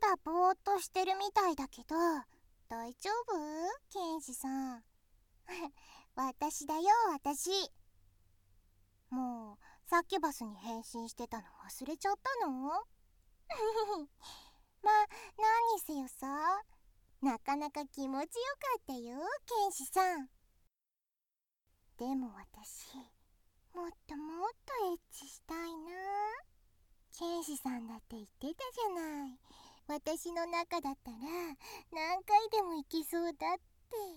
だぼーっとしてるみたいだけど、大丈夫？ケンシさん。私だよ、私。もうサキュバスに変身してたの忘れちゃったの？まあ何にせよさ、なかなか気持ちよかったよ、ケンシさん。でも私、もっともっとエッチしたいな。ケンシさんだって言ってたじゃない。私の中だったら何回でも行けそうだって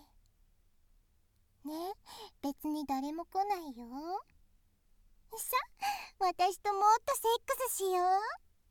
ね。別に誰も来ないよ。さ、私ともっとセックスしよう。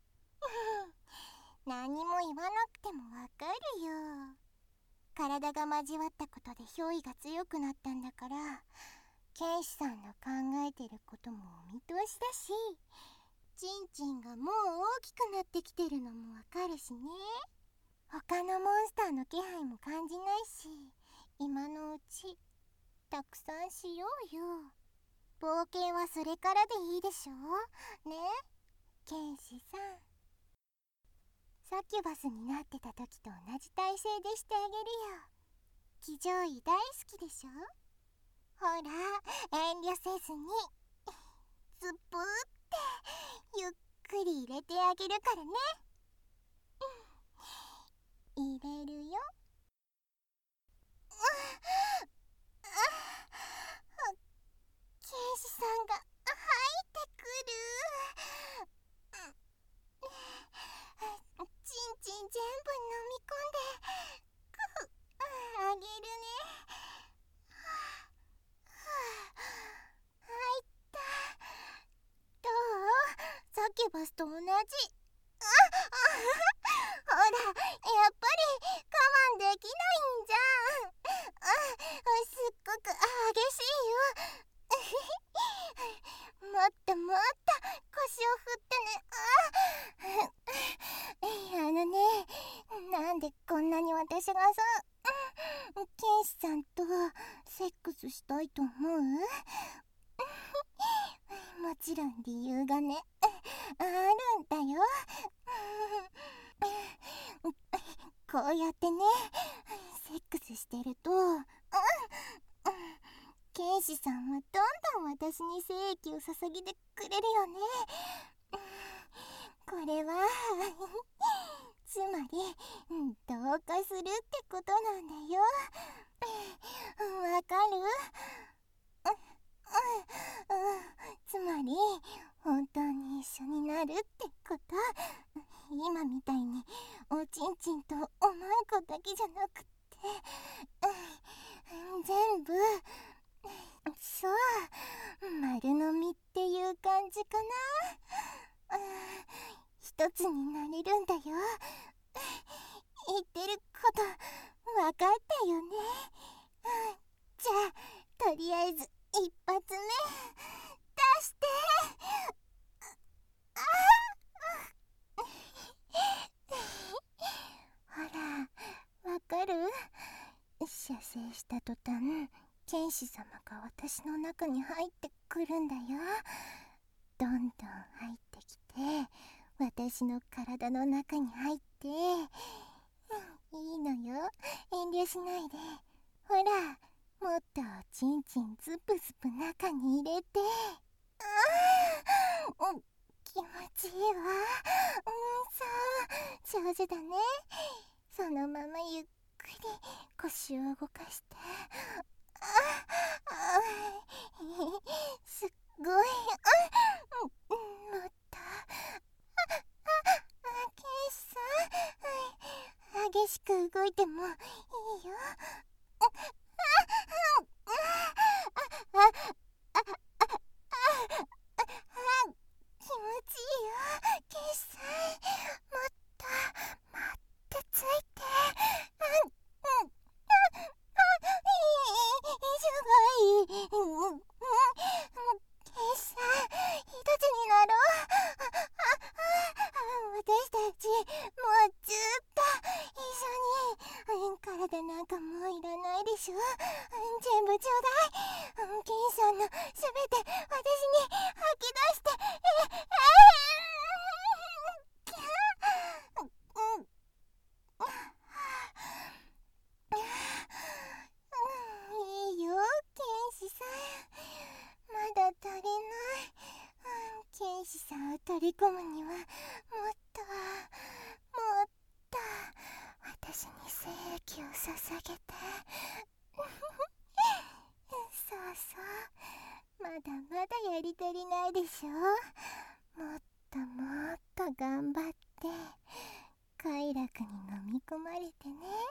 何も言わなくてもわかるよ。体が交わったことで憑依が強くなったんだから、ケンシさんの考えてることもお見通しだし、チンチンがもう大きくなってきてるのもわかるしね。他のモンスターの気配も感じないし、今のうちたくさんしようよ。冒険はそれからでいいでしょね、ケンシさん。サキュバスになってた時と同じ体勢でしてあげるよ。騎乗位大好きでしょ。ほら、遠慮せずにズブーってゆっくり入れてあげるからね。入れるよ。ケンシさんが入ってくる。チンチン全部飲み込んであげるね。入った。どう？サキュバスと同じ。ほら、やっぱり我慢できないんじゃん。すっごく激しいよ。もっともっと腰を振ってね。なんでこんなに私がさ、ケンシさんとセックスしたいと思う？もちろん理由がね、あるんだよ。こうやってね、セックスしてると、ケンシさんはどんどん私に精液を注ぎてくれるよね。これはつまり同化するってことなんだよ。わかる？つまり本当に一緒になるってこと。今みたいにおちんちんとおまんこだけじゃなくって、全部、そう、丸飲みっていう感じかな。一つになれるんだよ。言ってること分かったよね。じゃあとりあえず一発目出して。ほら、わかる？射精した途端、ケンシ様が私の中に入ってくるんだよ。どんどん入ってきて、私の体の中に入って、いいのよ、遠慮しないで。ほら、もっとチンチンズブズブ中に入れて。気持ちいいわ。そう、上手だね。そのままゆっくり腰を動かして。すっごい。もっと。ケイさん、激しく動いてもいいよ。気持ちいいよ、ケイさん。もっと待ってついて。すごい。ケイさん、一つになろう。私たちもうずっと一緒に。体なんかもういらないでしょ。全部ちょうだい。ケイさんのすべて私に吐き出して。 さんを取り込むにはもっと私に精液を捧げてそうまだまだやり足りないでしょ。もっと頑張って快楽に飲み込まれてね。